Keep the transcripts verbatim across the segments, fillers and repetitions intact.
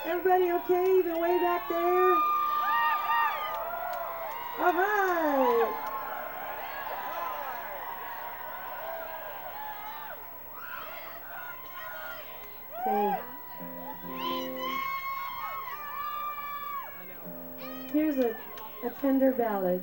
Everybody okay? Even way back there? All right. Okay. Here's a, a tender ballad.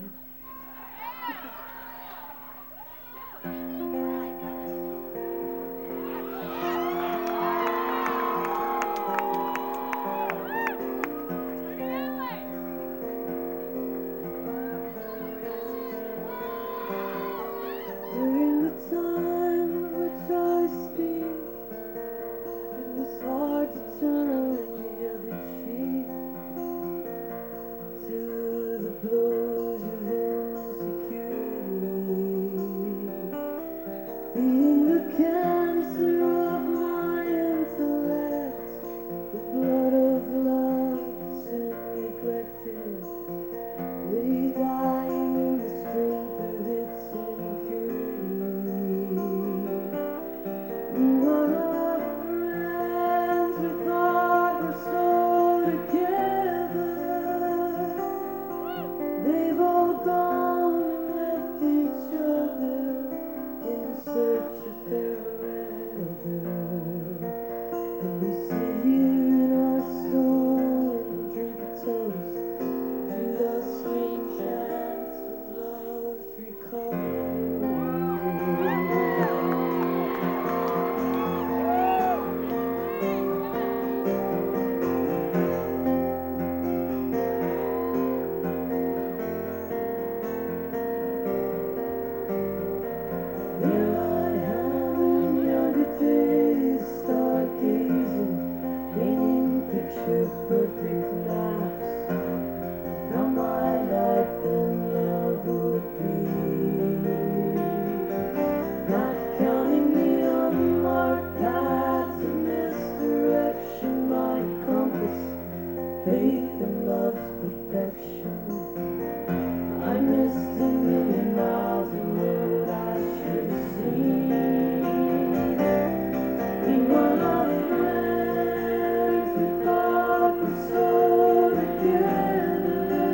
During the time of which I speak, it was hard to turn the other cheek to the blows of insecurity. Being the cancer of my intellect, the blood of love sin neglected, lay dying in the strength of its impurity. What our friends we thought were so together, they've all gone and left each other in search of fairer weather. And we sit here in our storm and drink a toast to the sweet chance of love's recovery. There I am in younger days, stargazing, painting picture perfect maps. How my life and love would be. Not counting the unmarked paths of misdirection, my compass, faith and love's perfection. I missed a million miles of road I should have seen. Meanwhile, our friends we thought were so together,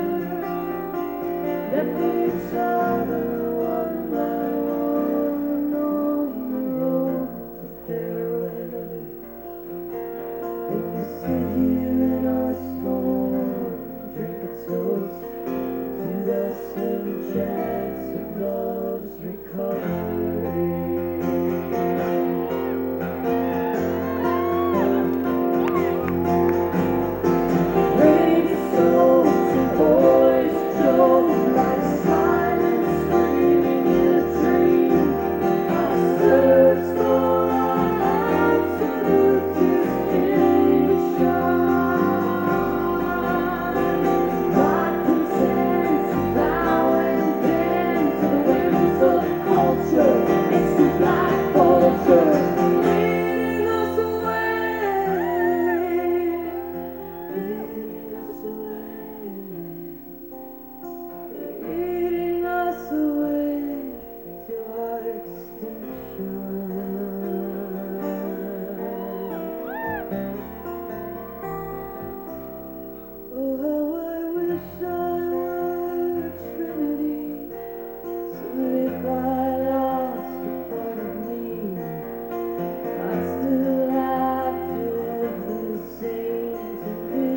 left each other one by one on the road to fair weather. And we sit here in our storm, drink a toast to the slim chance of love's recovery. Rainy souls and boys drove like silence screaming in a dream. I searched for our absolute distinction. Not content to bow and bend to the whims of culture. It's the black vulture leading us away, leading us away, leading us away to our extinction. Oh, how I wish I were a Trinity, so that if I lost a part of me, I'd still have two of the same to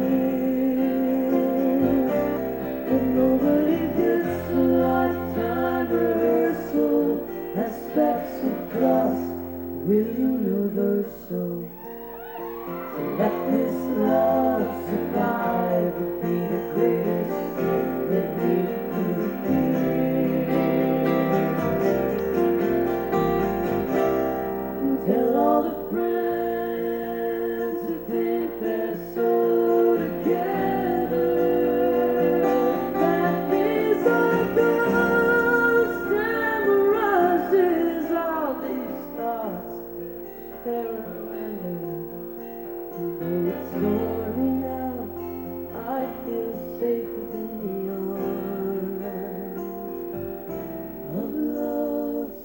live. But nobody gets a lifetime rehearsal as specks of dust will universal. So let this love survive and be the greatest gift that we could give. And tell all the friends who think they're so together that these are ghosts and mirages, all these thoughts, fairer weather. Though it's stormy now, I feel safe within the arms of love's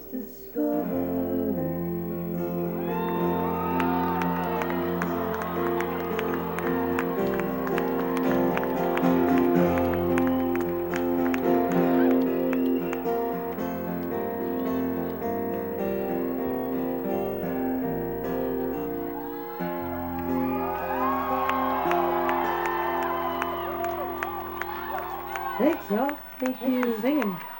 discovery. Thanks, y'all. Thank Thanks you. for singing.